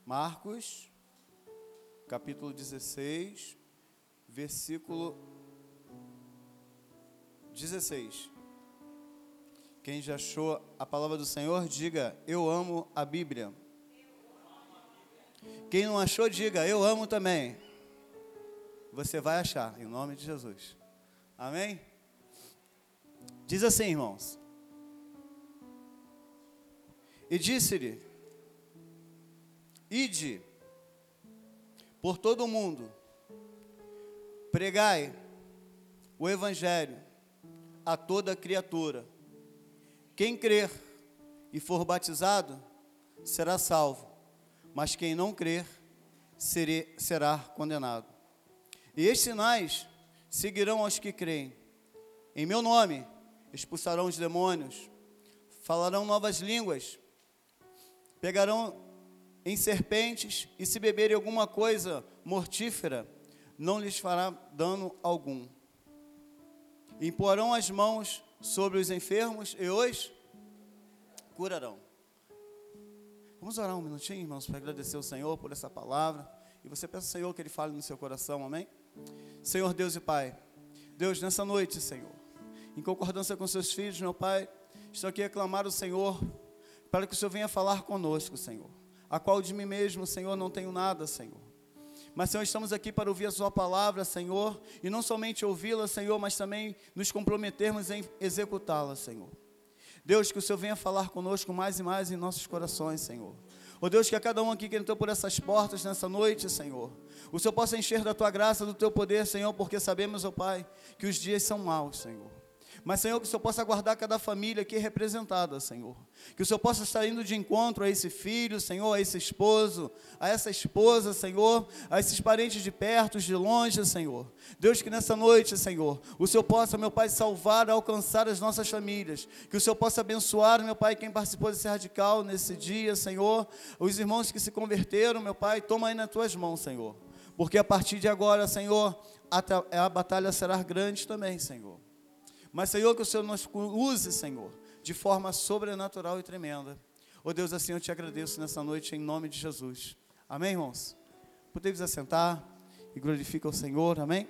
Marcos, capítulo 16, versículo 16. Quem já achou a palavra do Senhor, diga, eu amo a Bíblia. Quem não achou, diga, eu amo também. Você vai achar, em nome de Jesus. Amém? Diz assim, irmãos. E disse-lhe, ide por todo o mundo, pregai o evangelho a toda criatura. Quem crer e for batizado será salvo, mas quem não crer será condenado. E estes sinais seguirão aos que creem. Em meu nome expulsarão os demônios, falarão novas línguas, pegarão em serpentes, e se beberem alguma coisa mortífera, não lhes fará dano algum. Imporão as mãos sobre os enfermos e os curarão. Vamos orar um minutinho, irmãos, para agradecer ao Senhor por essa palavra. E você peça ao Senhor que Ele fale no seu coração, amém? Senhor Deus e Pai, Deus, nessa noite, Senhor, em concordância com seus filhos, meu Pai, estou aqui a clamar ao Senhor, para que o Senhor venha falar conosco, Senhor. A qual de mim mesmo, Senhor, não tenho nada, Senhor. Mas, Senhor, estamos aqui para ouvir a sua palavra, Senhor, e não somente ouvi-la, Senhor, mas também nos comprometermos em executá-la, Senhor. Deus, que o Senhor venha falar conosco mais e mais em nossos corações, Senhor. Ó Deus, que a cada um aqui que entrou por essas portas nessa noite, Senhor, o Senhor possa encher da tua graça, do teu poder, Senhor, porque sabemos, ó Pai, que os dias são maus, Senhor. Mas, Senhor, que o Senhor possa guardar cada família aqui representada, Senhor. Que o Senhor possa estar indo de encontro a esse filho, Senhor, a esse esposo, a essa esposa, Senhor, a esses parentes de perto, de longe, Senhor. Deus, que nessa noite, Senhor, o Senhor possa, meu Pai, salvar, alcançar as nossas famílias. Que o Senhor possa abençoar, meu Pai, quem participou desse radical nesse dia, Senhor. Os irmãos que se converteram, meu Pai, toma aí nas tuas mãos, Senhor. Porque a partir de agora, Senhor, a batalha será grande também, Senhor. Mas, Senhor, que o Senhor nos use, Senhor, de forma sobrenatural e tremenda. Oh Deus, assim eu te agradeço nessa noite, em nome de Jesus. Amém, irmãos? Podemos assentar e glorifica o Senhor, amém?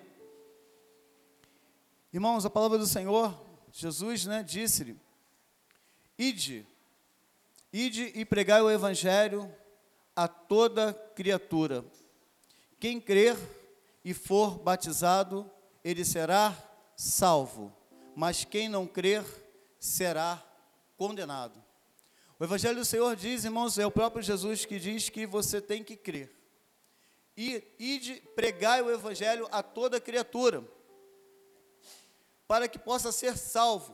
Irmãos, a palavra do Senhor, Jesus, disse-lhe, ide e pregai o evangelho a toda criatura. Quem crer e for batizado, ele será salvo. Mas quem não crer será condenado. O Evangelho do Senhor diz, irmãos, é o próprio Jesus que diz que você tem que crer. Ide, pregai o Evangelho a toda criatura, para que possa ser salvo.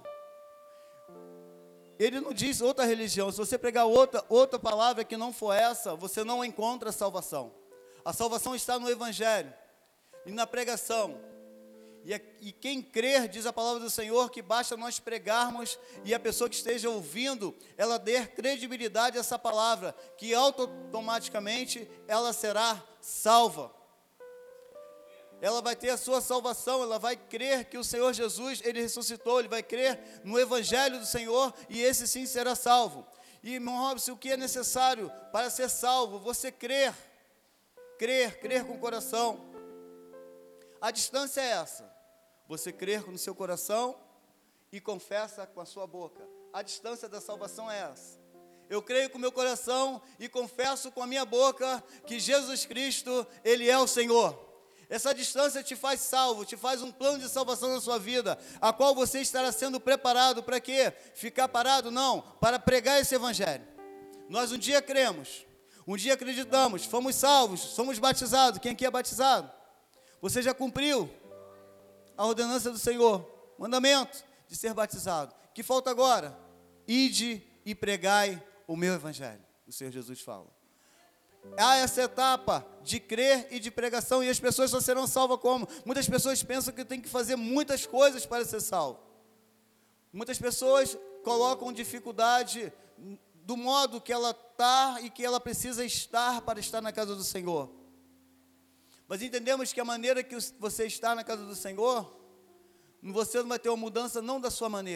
Ele não diz outra religião. Se você pregar outra palavra que não for essa, você não encontra salvação. A salvação está no Evangelho e na pregação. E quem crer, diz a palavra do Senhor, que basta nós pregarmos e a pessoa que esteja ouvindo, ela der credibilidade a essa palavra, que automaticamente ela será salva. Ela vai ter a sua salvação, ela vai crer que o Senhor Jesus, Ele ressuscitou, Ele vai crer no Evangelho do Senhor e esse sim será salvo. E, irmão Robson, o que é necessário para ser salvo? Você crer com o coração. A distância é essa. Você crer no seu coração e confessa com a sua boca. A distância da salvação é essa. Eu creio com o meu coração e confesso com a minha boca que Jesus Cristo, Ele é o Senhor. Essa distância te faz salvo, te faz um plano de salvação na sua vida, a qual você estará sendo preparado para quê? Ficar parado? Não, para pregar esse Evangelho. Nós um dia cremos, um dia acreditamos, fomos salvos, somos batizados. Quem aqui é batizado? Você já cumpriu a ordenança do Senhor, mandamento de ser batizado. O que falta agora? Ide e pregai o meu Evangelho. O Senhor Jesus fala. Há essa etapa de crer e de pregação, e as pessoas só serão salvas como? Muitas pessoas pensam que tem que fazer muitas coisas para ser salvo. Muitas pessoas colocam dificuldade do modo que ela está e que ela precisa estar para estar na casa do Senhor. Mas entendemos que a maneira que você está na casa do Senhor, você não vai ter uma mudança não da sua maneira,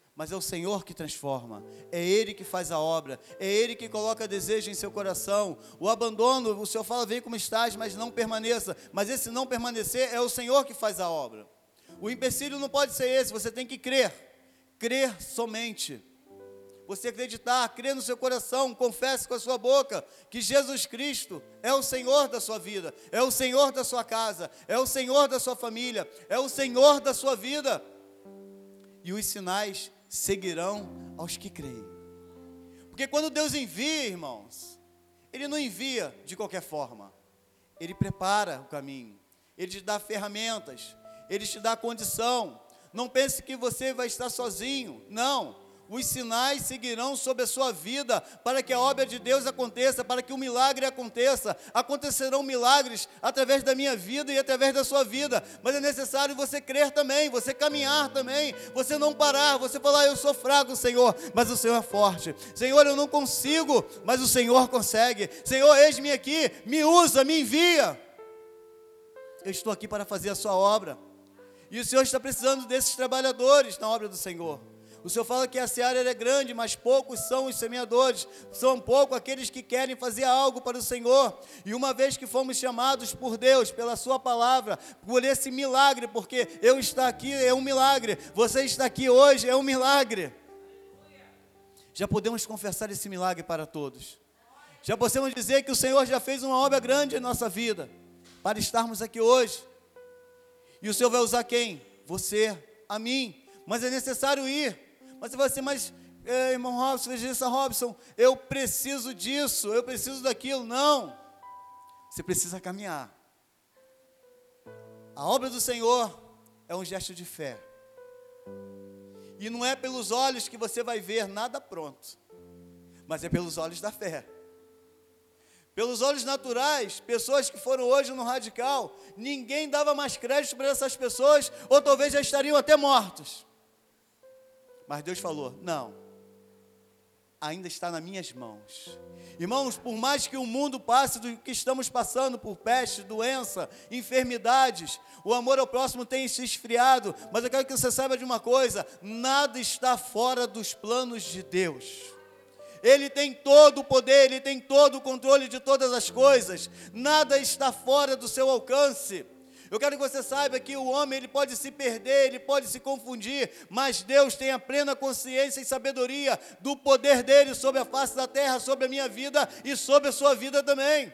mas é o Senhor que transforma, é Ele que faz a obra, é Ele que coloca desejo em seu coração. O abandono, o Senhor fala, vem como estás, mas não permaneça, mas esse não permanecer é o Senhor que faz a obra. O empecilho não pode ser esse, você tem que crer somente, você acreditar, crer no seu coração, confesse com a sua boca, que Jesus Cristo é o Senhor da sua vida, é o Senhor da sua casa, é o Senhor da sua família, é o Senhor da sua vida, e os sinais seguirão aos que creem. Porque quando Deus envia, irmãos, Ele não envia de qualquer forma. Ele prepara o caminho, Ele te dá ferramentas, Ele te dá condição. Não pense que você vai estar sozinho, não. Os sinais seguirão sobre a sua vida, para que a obra de Deus aconteça, para que o milagre aconteça. Acontecerão milagres através da minha vida e através da sua vida, mas é necessário você crer também, você caminhar também, você não parar, você falar, eu sou fraco, Senhor, mas o Senhor é forte. Senhor, eu não consigo, mas o Senhor consegue. Senhor, eis-me aqui, me usa, me envia. Eu estou aqui para fazer a sua obra, e o Senhor está precisando desses trabalhadores na obra do Senhor. O Senhor fala que a seara é grande, mas poucos são os semeadores, são poucos aqueles que querem fazer algo para o Senhor. E uma vez que fomos chamados por Deus, pela sua palavra, por esse milagre, porque eu estar aqui é um milagre, você está aqui hoje é um milagre. Já podemos confessar esse milagre para todos. Já podemos dizer que o Senhor já fez uma obra grande em nossa vida, para estarmos aqui hoje. E o Senhor vai usar quem? Você, a mim. Mas é necessário ir. Mas você vai assim, mas irmão Robson, evangelista Robson, eu preciso disso, eu preciso daquilo. Não, você precisa caminhar. A obra do Senhor é um gesto de fé. E não é pelos olhos que você vai ver nada pronto, mas é pelos olhos da fé. Pelos olhos naturais, pessoas que foram hoje no Radical, ninguém dava mais crédito para essas pessoas, ou talvez já estariam até mortos. Mas Deus falou, não, ainda está nas minhas mãos. Irmãos, por mais que o mundo passe do que estamos passando, por peste, doença, enfermidades, o amor ao próximo tem se esfriado, mas eu quero que você saiba de uma coisa, nada está fora dos planos de Deus. Ele tem todo o poder, Ele tem todo o controle de todas as coisas, nada está fora do seu alcance. Eu quero que você saiba que o homem ele pode se perder, ele pode se confundir, mas Deus tem a plena consciência e sabedoria do poder dele sobre a face da terra, sobre a minha vida e sobre a sua vida também.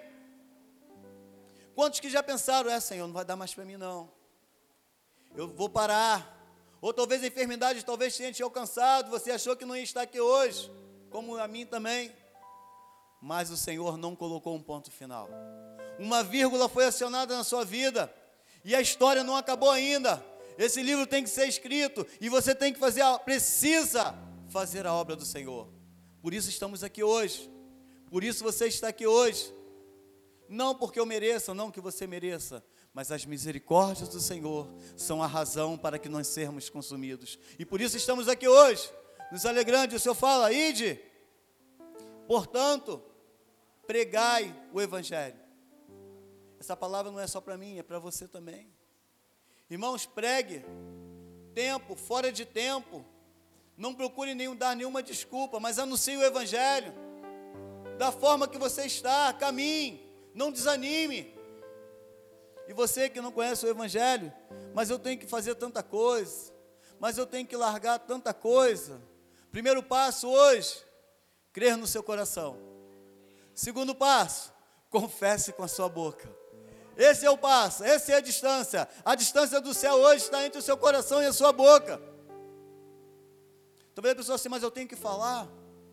Quantos que já pensaram, Senhor, não vai dar mais para mim não, eu vou parar, ou talvez a enfermidade talvez tenha te alcançado, você achou que não ia estar aqui hoje, como a mim também, mas o Senhor não colocou um ponto final, uma vírgula foi acionada na sua vida, e a história não acabou ainda. Esse livro tem que ser escrito, e você tem que precisa fazer a obra do Senhor. Por isso estamos aqui hoje, por isso você está aqui hoje, não porque eu mereça, não que você mereça, mas as misericórdias do Senhor são a razão para que nós sermos consumidos, e por isso estamos aqui hoje, nos alegrando. O Senhor fala, ide, portanto, pregai o Evangelho. Essa palavra não é só para mim, é para você também. Irmãos, pregue, tempo, fora de tempo, não procure dar nenhuma desculpa, mas anuncie o Evangelho, da forma que você está, caminhe, não desanime. E você que não conhece o Evangelho, mas eu tenho que fazer tanta coisa, mas eu tenho que largar tanta coisa. Primeiro passo hoje, crer no seu coração. Segundo passo, confesse com a sua boca. Esse é o passo, essa é a distância do céu hoje está entre o seu coração e a sua boca. Talvez a pessoa assim, mas eu tenho que falar.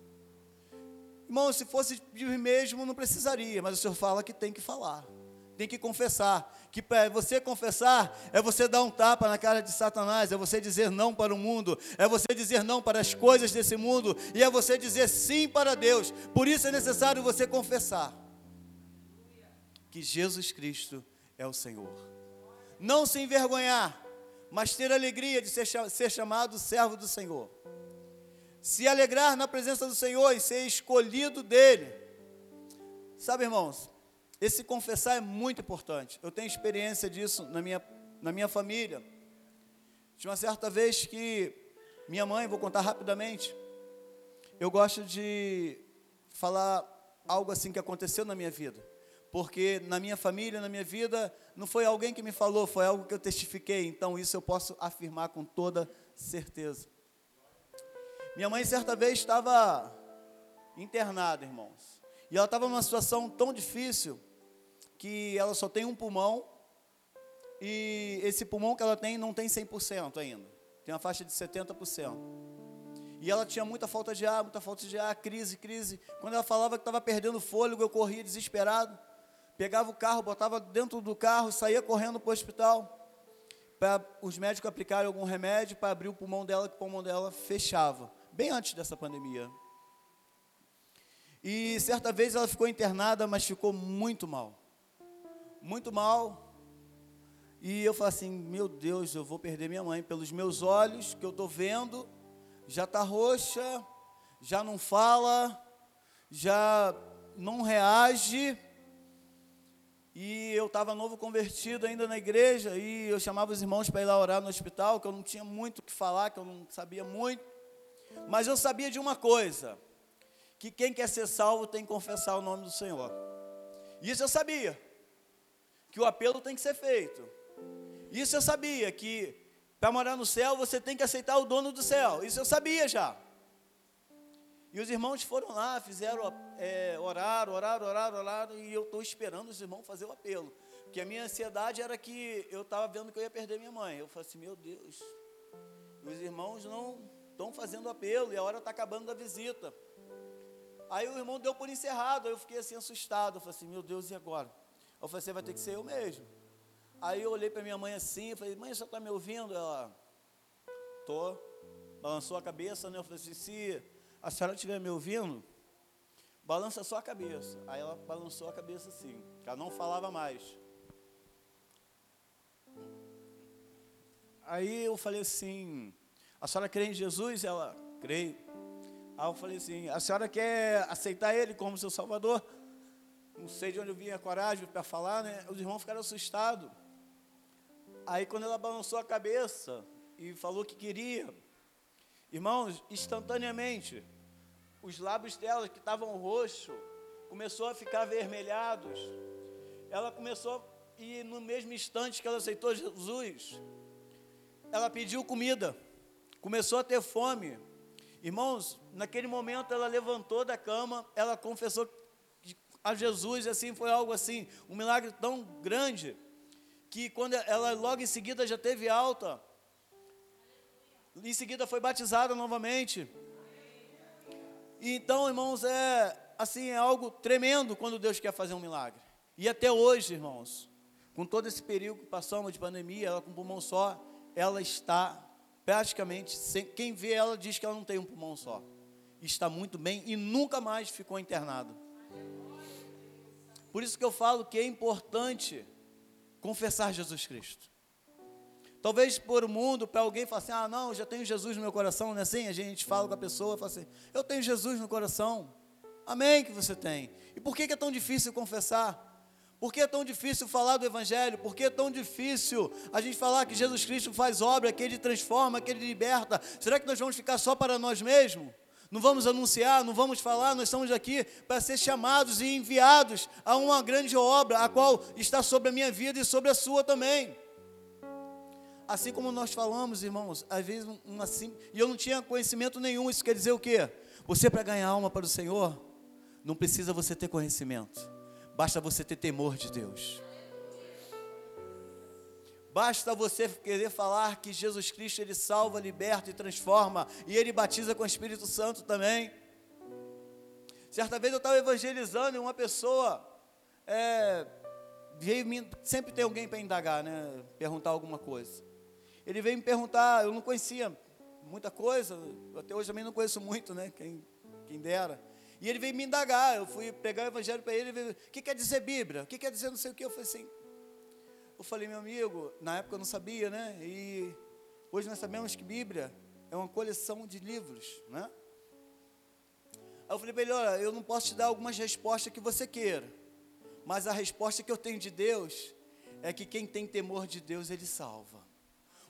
Irmão, se fosse de mim mesmo, não precisaria, mas o Senhor fala que tem que falar, tem que confessar, que para você confessar, é você dar um tapa na cara de Satanás, é você dizer não para o mundo, é você dizer não para as coisas desse mundo, e é você dizer sim para Deus. Por isso é necessário você confessar que Jesus Cristo é o Senhor. Não se envergonhar, mas ter alegria de ser chamado servo do Senhor. Se alegrar na presença do Senhor e ser escolhido dEle. Sabe, irmãos, esse confessar é muito importante. Eu tenho experiência disso na minha família. De uma certa vez que Minha mãe, vou contar rapidamente. Eu gosto de falar algo assim que aconteceu na minha vida. Porque na minha família, na minha vida, não foi alguém que me falou, foi algo que eu testifiquei. Então, isso eu posso afirmar com toda certeza. Minha mãe, certa vez, estava internada, irmãos. E ela estava numa situação tão difícil que ela só tem um pulmão. E esse pulmão que ela tem não tem 100% ainda. Tem uma faixa de 70%. E ela tinha muita falta de ar, crise. Quando ela falava que estava perdendo fôlego, eu corria desesperado. Pegava o carro, botava dentro do carro, saía correndo para o hospital, para os médicos aplicarem algum remédio, para abrir o pulmão dela, que o pulmão dela fechava, bem antes dessa pandemia. E certa vez ela ficou internada, mas ficou muito mal. Muito mal. E eu falei assim, meu Deus, eu vou perder minha mãe. Pelos meus olhos, que eu estou vendo, já está roxa, já não fala, já não reage. E eu estava novo convertido ainda na igreja, e eu chamava os irmãos para ir lá orar no hospital, que eu não tinha muito o que falar, que eu não sabia muito. Mas eu sabia de uma coisa, que quem quer ser salvo tem que confessar o nome do Senhor. Isso eu sabia, que o apelo tem que ser feito. Isso eu sabia, que para morar no céu você tem que aceitar o dono do céu. Isso eu sabia já. E os irmãos foram lá, fizeram, oraram, e eu estou esperando os irmãos fazer o apelo. Porque a minha ansiedade era que eu estava vendo que eu ia perder minha mãe. Eu falei assim, meu Deus, os irmãos não estão fazendo o apelo, e a hora está acabando da visita. Aí o irmão deu por encerrado, aí eu fiquei assim assustado. Eu falei assim, meu Deus, e agora? Eu falei, você vai ter que ser eu mesmo. Aí eu olhei para minha mãe assim, eu falei, mãe, você está me ouvindo? Ela, tô. Balançou a cabeça, né? Eu falei assim, se a senhora estiver me ouvindo, balança só a cabeça. Aí ela balançou a cabeça assim, que ela não falava mais. Aí eu falei assim, a senhora crê em Jesus? Ela, creio. Aí eu falei assim, a senhora quer aceitar Ele como seu Salvador? Não sei de onde eu vinha a coragem para falar, né? Os irmãos ficaram assustados. Aí quando ela balançou a cabeça e falou que queria, irmãos, instantaneamente, os lábios dela que estavam roxos, começou a ficar avermelhados. Ela começou, e no mesmo instante que ela aceitou Jesus, ela pediu comida, começou a ter fome. Irmãos, naquele momento ela levantou da cama, ela confessou a Jesus, assim, foi algo assim, um milagre tão grande, que quando ela logo em seguida já teve alta, em seguida foi batizada novamente. E então, irmãos, é algo tremendo quando Deus quer fazer um milagre. E até hoje, irmãos, com todo esse período que passamos de pandemia, ela com pulmão só, ela está praticamente, quem vê ela diz que ela não tem um pulmão só. Está muito bem e nunca mais ficou internada. Por isso que eu falo que é importante confessar Jesus Cristo. Talvez por o mundo, para alguém falar assim, ah, não, eu já tenho Jesus no meu coração, não é assim? A gente fala com a pessoa, fala assim, eu tenho Jesus no coração. Amém que você tem. E por que é tão difícil confessar? Por que é tão difícil falar do Evangelho? Por que é tão difícil a gente falar que Jesus Cristo faz obra, que Ele transforma, que Ele liberta? Será que nós vamos ficar só para nós mesmos? Não vamos anunciar, não vamos falar, nós estamos aqui para ser chamados e enviados a uma grande obra, a qual está sobre a minha vida e sobre a sua também. Assim como nós falamos, irmãos, às vezes, e eu não tinha conhecimento nenhum, isso quer dizer o quê? Você, para ganhar alma para o Senhor, não precisa você ter conhecimento, basta você ter temor de Deus. Basta você querer falar que Jesus Cristo, Ele salva, liberta e transforma, e Ele batiza com o Espírito Santo também. Certa vez eu estava evangelizando e uma pessoa, sempre tem alguém para indagar, né, perguntar alguma coisa. Ele veio me perguntar, eu não conhecia muita coisa, até hoje também não conheço muito, né, quem dera. E ele veio me indagar, eu fui pegar o evangelho para ele, o que quer dizer Bíblia? O que quer dizer não sei o que? Eu falei, meu amigo, na época eu não sabia, né, e hoje nós sabemos que Bíblia é uma coleção de livros, né. Aí eu falei para ele, olha, eu não posso te dar algumas respostas que você queira, mas a resposta que eu tenho de Deus é que quem tem temor de Deus, Ele salva.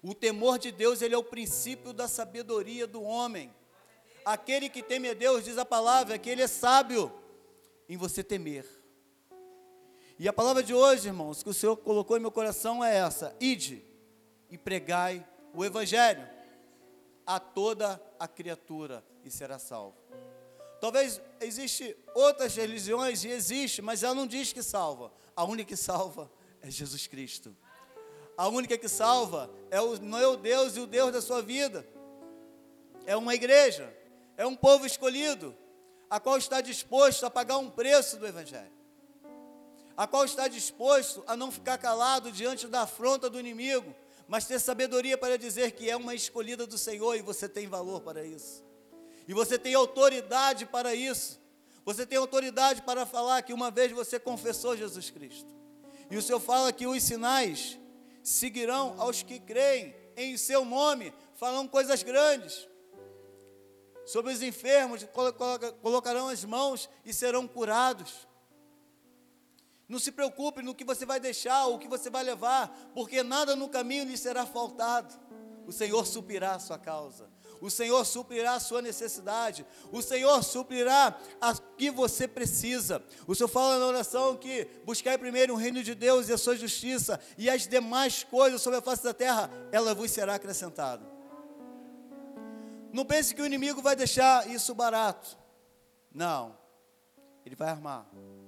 O temor de Deus, ele é o princípio da sabedoria do homem. Aquele que teme a Deus, diz a palavra, que ele é sábio em você temer. E a palavra de hoje, irmãos, que o Senhor colocou em meu coração é essa: ide e pregai o evangelho a toda a criatura e será salvo. Talvez existe outras religiões, e existe, mas ela não diz que salva. A única que salva é Jesus Cristo. A única que salva não é o Deus e o Deus da sua vida. É uma igreja, é um povo escolhido, a qual está disposto a pagar um preço do evangelho, a qual está disposto a não ficar calado diante da afronta do inimigo, mas ter sabedoria para dizer que é uma escolhida do Senhor, e você tem valor para isso, e você tem autoridade para isso. Você tem autoridade para falar que uma vez você confessou Jesus Cristo, e o Senhor fala que os sinais seguirão aos que creem em seu nome. Falam coisas grandes. Sobre os enfermos colocarão as mãos e serão curados. Não se preocupe no que você vai deixar ou o que você vai levar, porque nada no caminho lhe será faltado. O Senhor suprirá a sua causa, o Senhor suprirá a sua necessidade, o Senhor suprirá a que você precisa. O Senhor fala na oração que buscai primeiro o reino de Deus e a sua justiça, e as demais coisas sobre a face da terra, ela vos será acrescentada. Não pense que o inimigo vai deixar isso barato. Não, ele vai armar.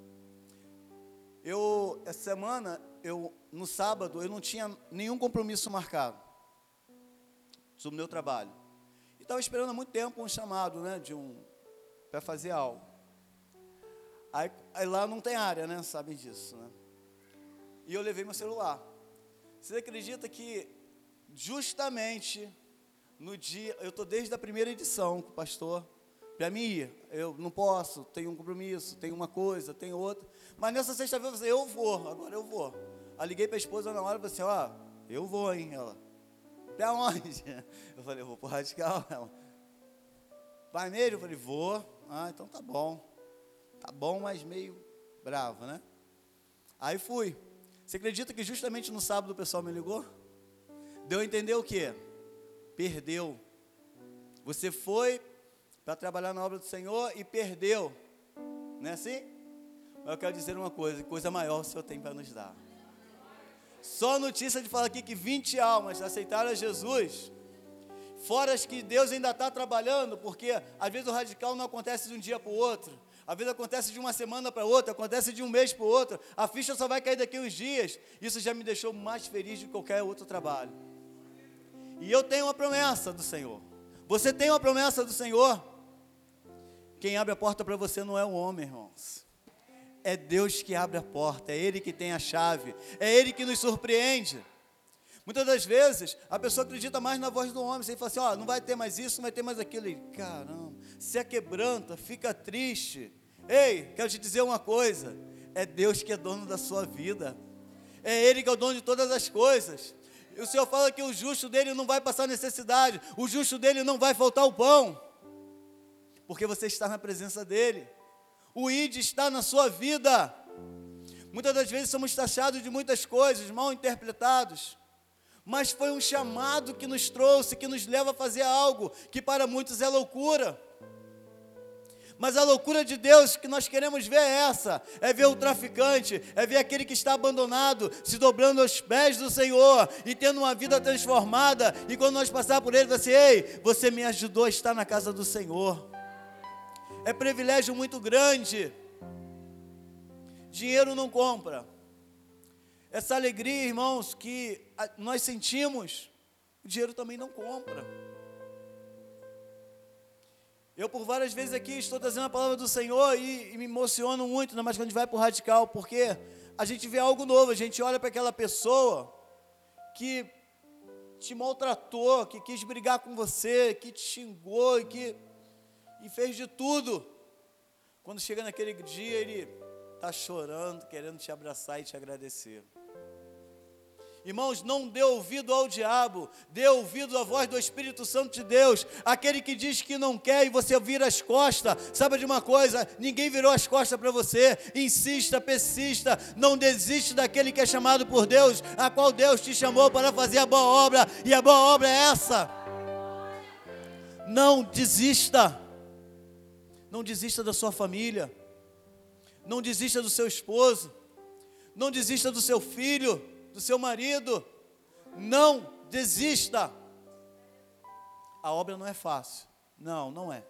Essa semana, no sábado, eu não tinha nenhum compromisso marcado sobre o meu trabalho. E estava esperando há muito tempo um chamado, né, para fazer algo. Aí lá não tem área, né, sabem disso, né? E eu levei meu celular. Você acredita que justamente no dia, eu estou desde a primeira edição com o pastor, para mim ir, eu não posso, tenho um compromisso, tenho uma coisa, tenho outra, mas nessa sexta-feira eu falei, agora eu vou. Aí liguei para a esposa na hora e falei assim, eu vou, hein, ela, para onde? Eu falei, eu vou para o Radical. Ela, vai mesmo? Eu falei, vou. Então tá bom, mas meio bravo, né? Aí fui. Você acredita que justamente no sábado o pessoal me ligou? Deu a entender o quê? Perdeu. Você foi para trabalhar na obra do Senhor e perdeu. Não é assim? Mas eu quero dizer uma coisa maior o Senhor tem para nos dar. Só notícia de falar aqui que 20 almas aceitaram a Jesus, fora as que Deus ainda está trabalhando, porque às vezes o radical não acontece de um dia para o outro, às vezes acontece de uma semana para outra, acontece de um mês para o outro, a ficha só vai cair daqui uns dias. Isso já me deixou mais feliz do que qualquer outro trabalho. E eu tenho uma promessa do Senhor. Você tem uma promessa do Senhor. Quem abre a porta para você não é o homem, irmãos. É Deus que abre a porta, é Ele que tem a chave, é Ele que nos surpreende. Muitas das vezes, a pessoa acredita mais na voz do homem, você fala assim, não vai ter mais isso, não vai ter mais aquilo. E, caramba, se aquebranta, fica triste. Ei, quero te dizer uma coisa, é Deus que é dono da sua vida, é Ele que é o dono de todas as coisas. E o Senhor fala que o justo dele não vai passar necessidade, o justo dele não vai faltar o pão, porque você está na presença dele. O ID está na sua vida. Muitas das vezes somos taxados de muitas coisas, mal interpretados, mas foi um chamado que nos trouxe, que nos leva a fazer algo que para muitos é loucura. Mas a loucura de Deus que nós queremos ver é essa, é ver o traficante, é ver aquele que está abandonado, se dobrando aos pés do Senhor, e tendo uma vida transformada, e quando nós passar por ele, vai ser, ei, você me ajudou a estar na casa do Senhor. É privilégio muito grande. Dinheiro não compra. Essa alegria, irmãos, que nós sentimos, o dinheiro também não compra. Eu por várias vezes aqui estou trazendo a palavra do Senhor e me emociono muito, ainda mais quando a gente vai para o radical, porque a gente vê algo novo, a gente olha para aquela pessoa que te maltratou, que quis brigar com você, que te xingou e fez de tudo. Quando chega naquele dia, ele está chorando, querendo te abraçar e te agradecer. Irmãos, não dê ouvido ao diabo, dê ouvido à voz do Espírito Santo de Deus. Aquele que diz que não quer e você vira as costas, sabe de uma coisa? Ninguém virou as costas para você. Insista, persista, não desiste daquele que é chamado por Deus, a qual Deus te chamou para fazer a boa obra, e a boa obra é essa. Não desista. Não desista da sua família. Não desista do seu esposo. Não desista do seu filho, do seu marido. Não desista. A obra não é fácil. Não, não é.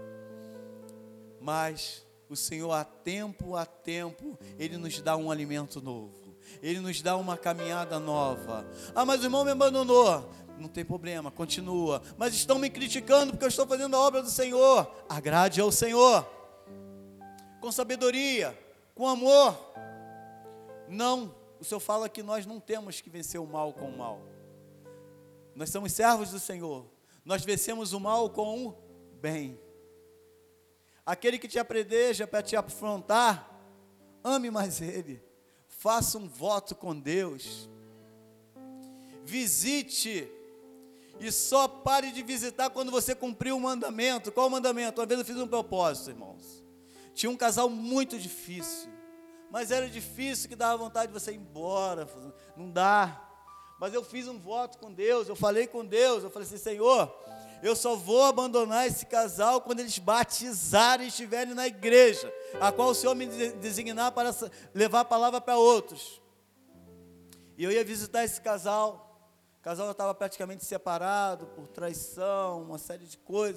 Mas o Senhor, a tempo, Ele nos dá um alimento novo. Ele nos dá uma caminhada nova. Ah, mas o irmão me abandonou. Não tem problema, continua. Mas estão me criticando porque eu estou fazendo a obra do Senhor. Agrade ao Senhor. Com sabedoria, com amor. Não, o Senhor fala que nós não temos que vencer o mal com o mal. Nós somos servos do Senhor. Nós vencemos o mal com o bem. Aquele que te apredeja para te afrontar, ame mais ele. Faça um voto com Deus. Visite. E só pare de visitar quando você cumpriu o mandamento. Qual o mandamento? Uma vez eu fiz um propósito, irmãos. Tinha um casal muito difícil. Mas era difícil que dava vontade de você ir embora. Não dá. Mas eu fiz um voto com Deus. Eu falei com Deus. Eu falei assim: Senhor, eu só vou abandonar esse casal quando eles batizarem e estiverem na igreja, a qual o Senhor me designar para levar a palavra para outros. E eu ia visitar esse casal. O casal já estava praticamente separado por traição, uma série de coisas.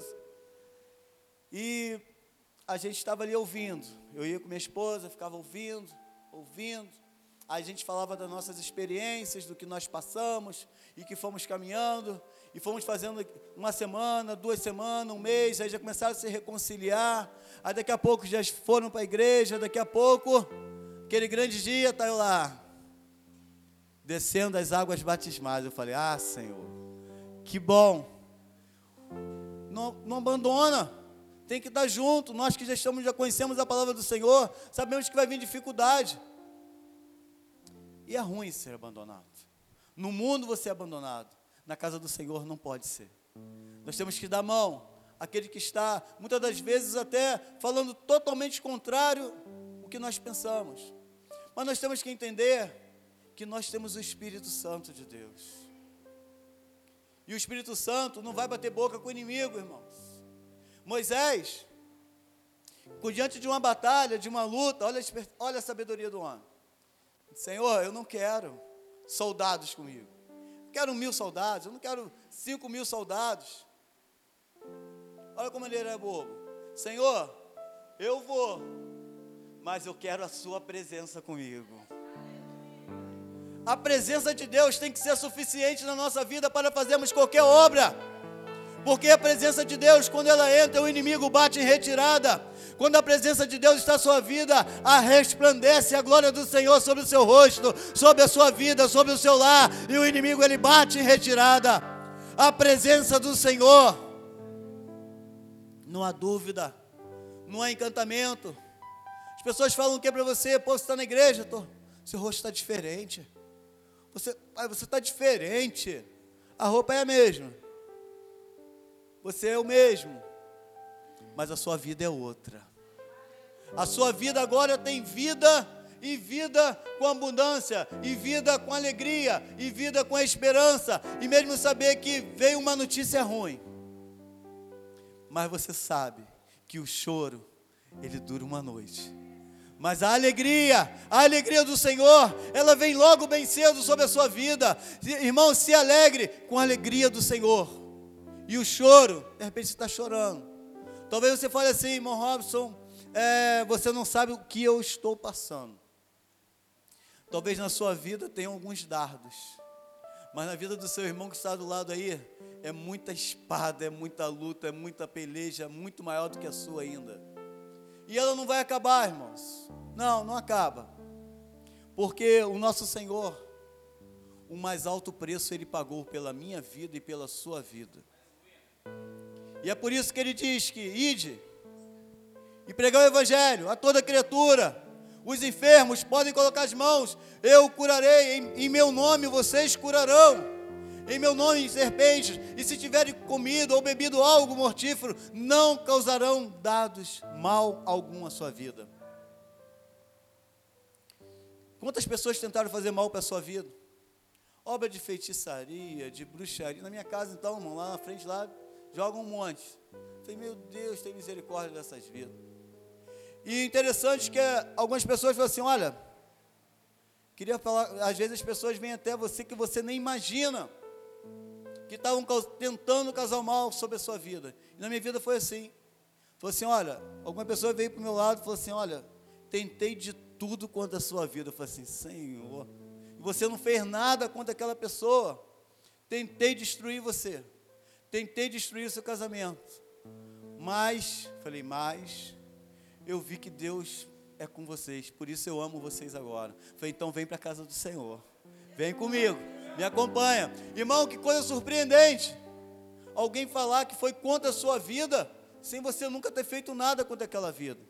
E a gente estava ali ouvindo. Eu ia com minha esposa, ficava ouvindo. Aí a gente falava das nossas experiências, do que nós passamos e que fomos caminhando. E fomos fazendo uma semana, 2 semanas, um mês. Aí já começaram a se reconciliar. Aí daqui a pouco já foram para a igreja. Daqui a pouco, aquele grande dia, está eu lá, descendo as águas batismais. Eu falei: ah, Senhor, que bom. Não abandona. Tem que estar junto. Nós que já conhecemos a palavra do Senhor, sabemos que vai vir dificuldade. E é ruim ser abandonado. No mundo você é abandonado. Na casa do Senhor não pode ser. Nós temos que dar mão àquele que está, muitas das vezes, até falando totalmente contrário ao que nós pensamos. Mas nós temos que entender que nós temos o Espírito Santo de Deus. E o Espírito Santo não vai bater boca com o inimigo, irmãos. Moisés, diante de uma batalha, de uma luta, olha a sabedoria do homem. Senhor, eu não quero soldados comigo. Eu quero 1.000 soldados, eu não quero 5.000 soldados. Olha como ele era bobo. Senhor, eu vou, mas eu quero a sua presença comigo. A presença de Deus tem que ser suficiente na nossa vida para fazermos qualquer obra. Porque a presença de Deus, quando ela entra, o inimigo bate em retirada. Quando a presença de Deus está na sua vida, resplandece a glória do Senhor sobre o seu rosto, sobre a sua vida, sobre o seu lar, e o inimigo ele bate em retirada. A presença do Senhor, não há dúvida, não há encantamento. As pessoas falam o que para você? Pô, você está na igreja, seu rosto está diferente. Você está diferente. A roupa é a mesma. Você é o mesmo, mas a sua vida é outra. A sua vida agora tem vida, e vida com abundância, e vida com alegria, e vida com esperança, e mesmo saber que veio uma notícia ruim, mas você sabe que o choro, ele dura uma noite, mas a alegria do Senhor, ela vem logo bem cedo sobre a sua vida. Irmão, se alegre com a alegria do Senhor. E o choro, de repente você está chorando. Talvez você fale assim: irmão Robson, você não sabe o que eu estou passando. Talvez na sua vida tenha alguns dardos, mas na vida do seu irmão que está do lado aí, é muita espada, é muita luta, é muita peleja, muito maior do que a sua ainda. E ela não vai acabar, irmãos. Não acaba. Porque o nosso Senhor, o mais alto preço Ele pagou pela minha vida e pela sua vida. E é por isso que Ele diz que ide e pregar o Evangelho a toda criatura. Os enfermos podem colocar as mãos, eu curarei, em meu nome vocês curarão, em meu nome serpentes, e se tiverem comido ou bebido algo mortífero, não causarão dados mal algum à sua vida. Quantas pessoas tentaram fazer mal para a sua vida? Obra de feitiçaria, de bruxaria. Na minha casa, então, irmão, lá na frente, lá, jogam um monte. Falei, meu Deus, tem misericórdia dessas vidas. E interessante que algumas pessoas falam assim, olha, queria falar, às vezes as pessoas vêm até você que você nem imagina, que estavam tentando causar mal sobre a sua vida. E na minha vida foi assim. Falou assim, olha, alguma pessoa veio para o meu lado e falou assim, olha, tentei de tudo contra a sua vida. Eu falei assim, Senhor, você não fez nada contra aquela pessoa. Tentei destruir você. Tentei destruir o seu casamento. Mas eu vi que Deus é com vocês. Por isso eu amo vocês agora. Falei, então vem para a casa do Senhor. Vem comigo. Me acompanha. Irmão, que coisa surpreendente. Alguém falar que foi contra a sua vida, sem você nunca ter feito nada contra aquela vida.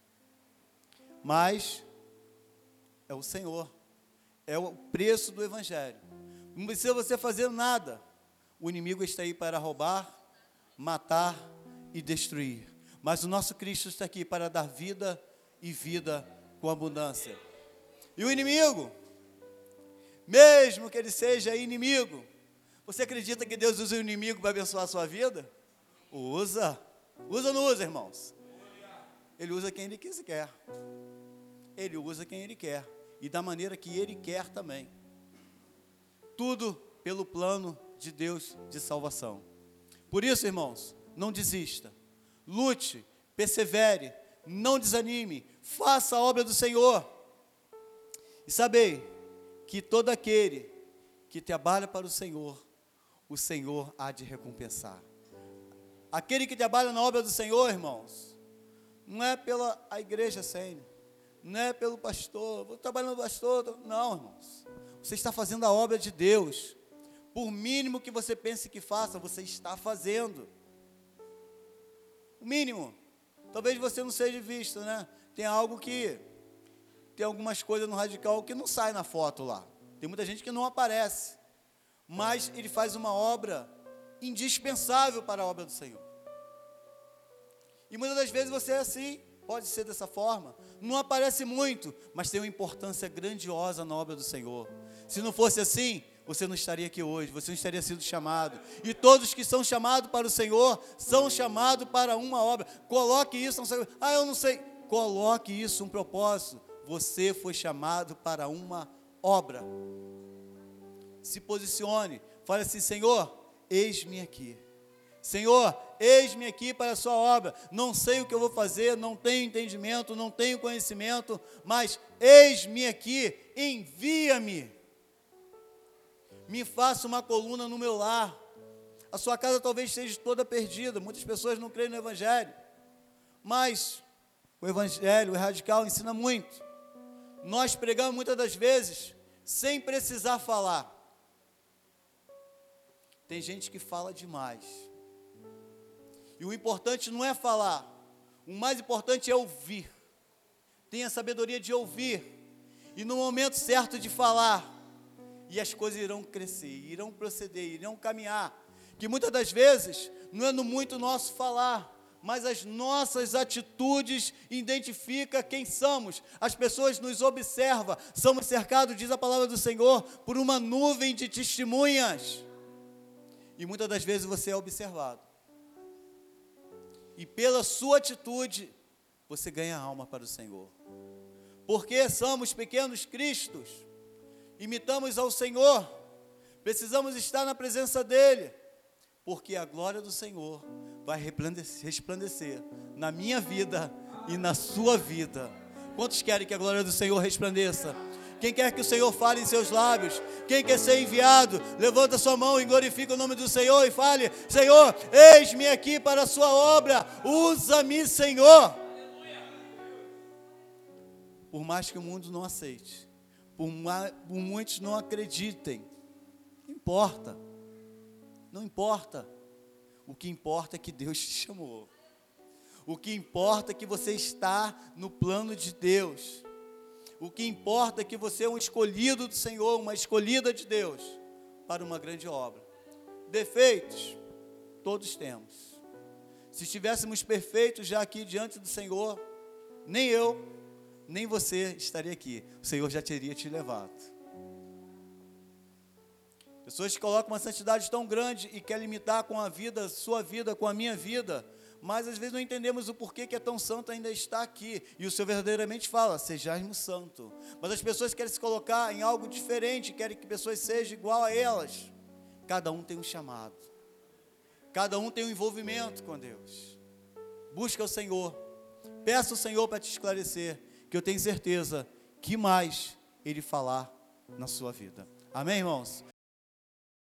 Mas é o Senhor. É o preço do Evangelho. Não precisa você fazer nada. O inimigo está aí para roubar, matar e destruir. Mas o nosso Cristo está aqui para dar vida e vida com abundância. E o inimigo, mesmo que ele seja inimigo, você acredita que Deus usa o inimigo para abençoar a sua vida? Usa. Usa ou não usa, irmãos? Ele usa quem ele quer. Ele usa quem ele quer. E da maneira que ele quer também. Tudo pelo plano de Deus de salvação. Por isso, irmãos, não desista. Lute, persevere, não desanime. Faça a obra do Senhor. E sabei que todo aquele que trabalha para o Senhor há de recompensar. Aquele que trabalha na obra do Senhor, irmãos, não é pela a igreja sênior, não é pelo pastor, vou trabalhar no pastor, não, irmãos. Você está fazendo a obra de Deus. Por mínimo que você pense que faça, você está fazendo. O mínimo. Talvez você não seja visto, né? Tem algumas coisas no radical que não sai na foto lá. Tem muita gente que não aparece. Mas ele faz uma obra indispensável para a obra do Senhor. E muitas das vezes você é assim, pode ser dessa forma. Não aparece muito, mas tem uma importância grandiosa na obra do Senhor. Se não fosse assim, você não estaria aqui hoje, você não estaria sendo chamado. E todos que são chamados para o Senhor, são chamados para uma obra. Coloque isso, eu não sei. Coloque isso, um propósito. Você foi chamado para uma obra. Se posicione, fale assim, Senhor, eis-me aqui. Senhor, eis-me aqui para a sua obra. Não sei o que eu vou fazer, não tenho entendimento, não tenho conhecimento, mas eis-me aqui, envia-me. Me faça uma coluna no meu lar. A sua casa talvez esteja toda perdida. Muitas pessoas não creem no Evangelho. Mas o Evangelho, o radical, ensina muito. Nós pregamos muitas das vezes sem precisar falar. Tem gente que fala demais. E o importante não é falar. O mais importante é ouvir. Tenha a sabedoria de ouvir. E no momento certo de falar, e as coisas irão crescer, irão proceder, irão caminhar. Que muitas das vezes, não é no muito nosso falar, mas as nossas atitudes identificam quem somos. As pessoas nos observam, somos cercados, diz a palavra do Senhor, por uma nuvem de testemunhas. E muitas das vezes você é observado. E pela sua atitude, você ganha alma para o Senhor. Porque somos pequenos cristos, imitamos ao Senhor, precisamos estar na presença dEle, porque a glória do Senhor vai resplandecer na minha vida e na sua vida. Quantos querem que a glória do Senhor resplandeça? Quem quer que o Senhor fale em seus lábios? Quem quer ser enviado? Levanta sua mão e glorifica o nome do Senhor e fale, Senhor, eis-me aqui para a sua obra, usa-me, Senhor. Por mais que o mundo não aceite, por muitos não acreditem, não importa, não importa. O que importa é que Deus te chamou. O que importa é que você está no plano de Deus. O que importa é que você é um escolhido do Senhor, uma escolhida de Deus, para uma grande obra. Defeitos, todos temos. Se estivéssemos perfeitos já aqui diante do Senhor, nem eu, nem você estaria aqui. O Senhor já teria te levado. Pessoas que colocam uma santidade tão grande e querem limitar com a vida, sua vida, com a minha vida, mas às vezes não entendemos o porquê que é tão santo ainda está aqui. E o Senhor verdadeiramente fala, sejais-me santo. Mas as pessoas querem se colocar em algo diferente, querem que pessoas sejam igual a elas. Cada um tem um chamado. Cada um tem um envolvimento com Deus. Busca o Senhor. Peça ao Senhor para te esclarecer, que eu tenho certeza que mais Ele falar na sua vida. Amém, irmãos?